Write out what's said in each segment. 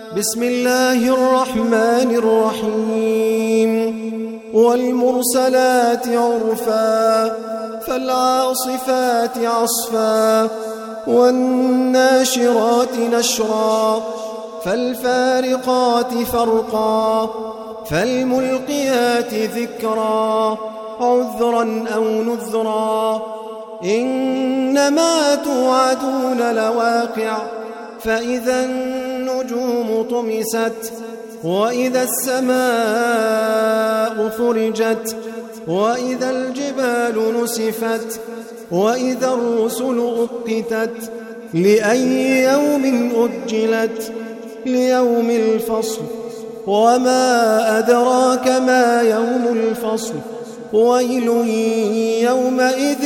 بسم الله الرحمن الرحيم والمرسلات عرفا فالعاصفات عصفا والناشرات نشرا فالفارقات فرقا فالملقيات ذكرا عذرا أو نذرا إنما توعدون لواقع فإذا النجوم طمست وإذا السماء فرجت وإذا الجبال نسفت وإذا الرسل أقتت لأي يوم أجلت ليوم الفصل وما أدراك ما يوم الفصل ويل يومئذ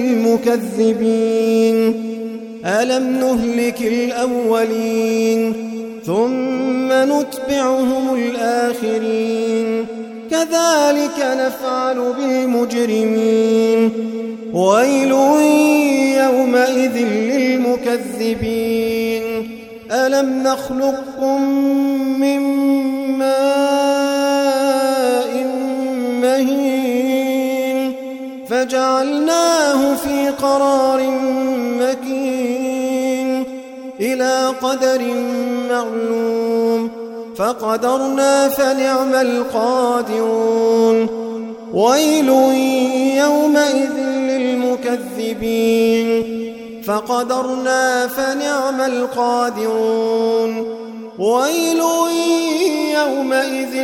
للمكذبين ألم نهلك الأولين ثم نتبعهم الآخرين كذلك نفعل بالمجرمين ويل يومئذ للمكذبين ألم نخلقكم من ماء مهين فجعلناه في قرار مكين إلى قدر معلوم فقدرنا فنعم القادرون ويل يومئذ للمكذبين فقدرنا فنعم القادرون ويل يومئذ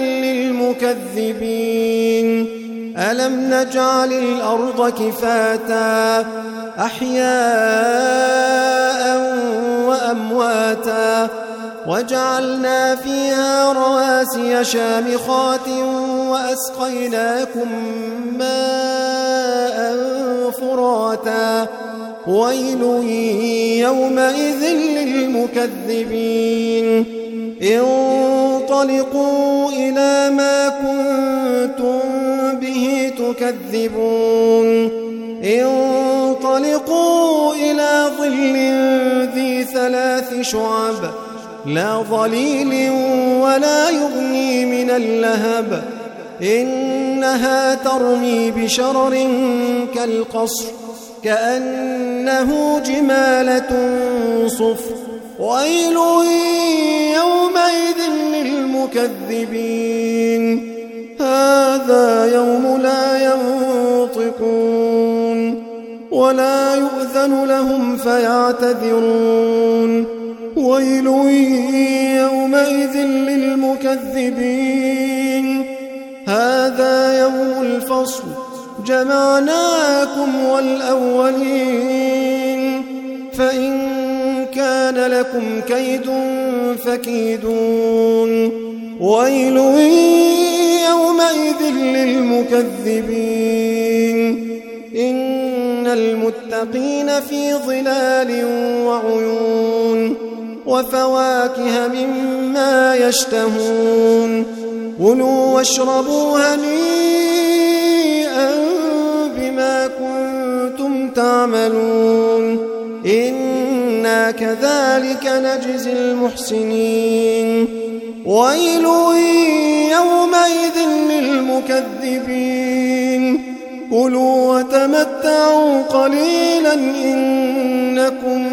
للمكذبين ألم نجعل الأرض كفاتا أحياء وأمواتا وجعلنا فيها رواسي شامخات وأسقيناكم ماء فراتا ويل يومئذ للمكذبين انطلقوا إلى ما كنتم به تكذبون انطلقوا إلى ظل ذي 3 شعب لا ظليل ولا يغني من اللهب إنها ترمي بشرر كالقصر كأنه جمالة صفر ويل يومئذ للمكذبين هذا يوم لا ينطقون ولا يؤذن لهم فيعتذرون ويل يومئذ للمكذبين هذا يوم الفصل جمعناكم والأولين فإن كان لكم كيد فكيدون ويل يومئذ للمكذبين إن المتقين في ظلال وعيون وفواكه مما يشتهون كلوا واشربوا هنيئا بما كنتم تعملون إنا كذلك نجزي المحسنين ويل يومئذ للمكذبين كلوا وتمتعوا قليلا إنكم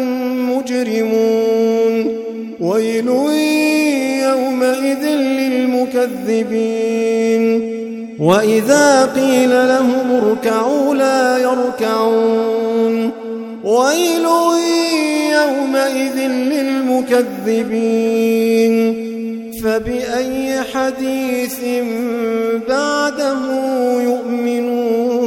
مجرمون ويل يومئذ للمكذبين وإذا قيل لهم اركعوا لا يركعون ويل يومئذ للمكذبين فبأي حديث بعده يؤمنون